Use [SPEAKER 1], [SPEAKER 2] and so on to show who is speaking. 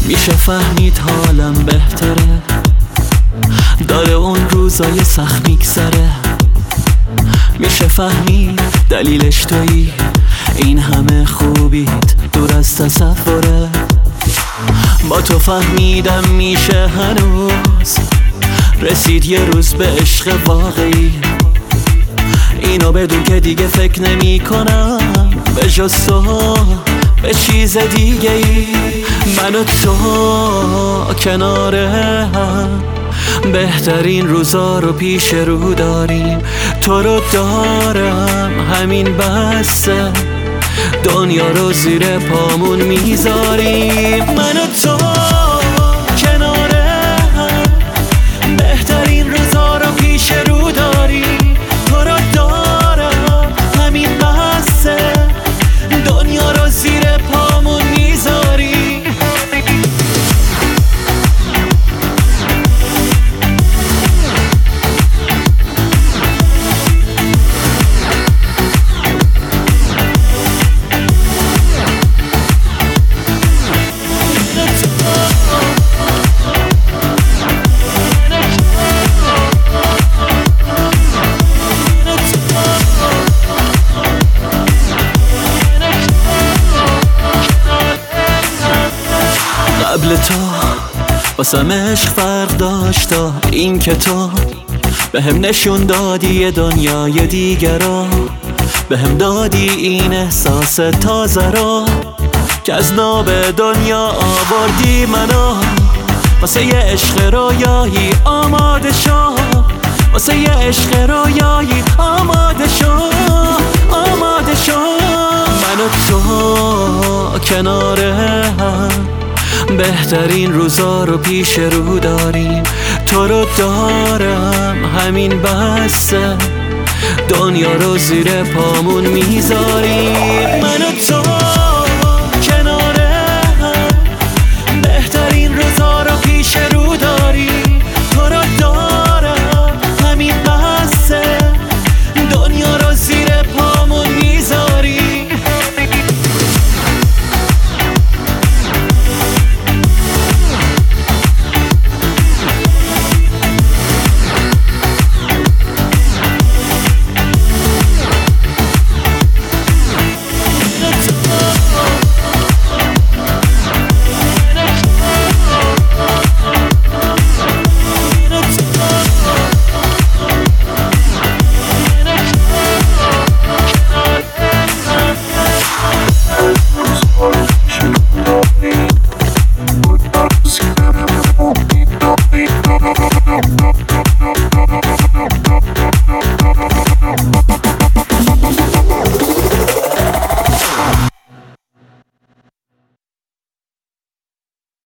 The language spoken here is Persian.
[SPEAKER 1] میشه فهمید حالم بهتره، داره اون روزای سخت میگذره. میشه فهمید دلیلش تویی، این همه خوبیت دور از تصوره. با تو فهمیدم میشه هنوز رسید یه روز به عشق واقعی. اینو بدون که دیگه فکر نمی کنم به جز تو به چیز دیگه ای. من و تو کناره هم بهترین روزا رو پیش رو داریم. تو رو دارم همین بسه، دنیا رو زیر پامون میذاریم. من و تو کناره هم بهترین روزا رو پیش رو داریم. تو رو دارم همین بسه، دنیا رو زیر پامون میذاریم. قبل تو واسم عشق فرق داشتا، این که تو به هم نشون دادی یه دنیای دیگر رو، به هم دادی این احساس تازه رو که از ناب دنیا آوردی منو. واسه یه عشق رویایی آماده شو، واسه یه عشق رویایی آماده شو، آماده شو. من و تو کناره هم بهترین روزا رو پیش رو داریم. تو رو دارم همین بسه، دنیا رو زیر پامون میذاریم. من و تو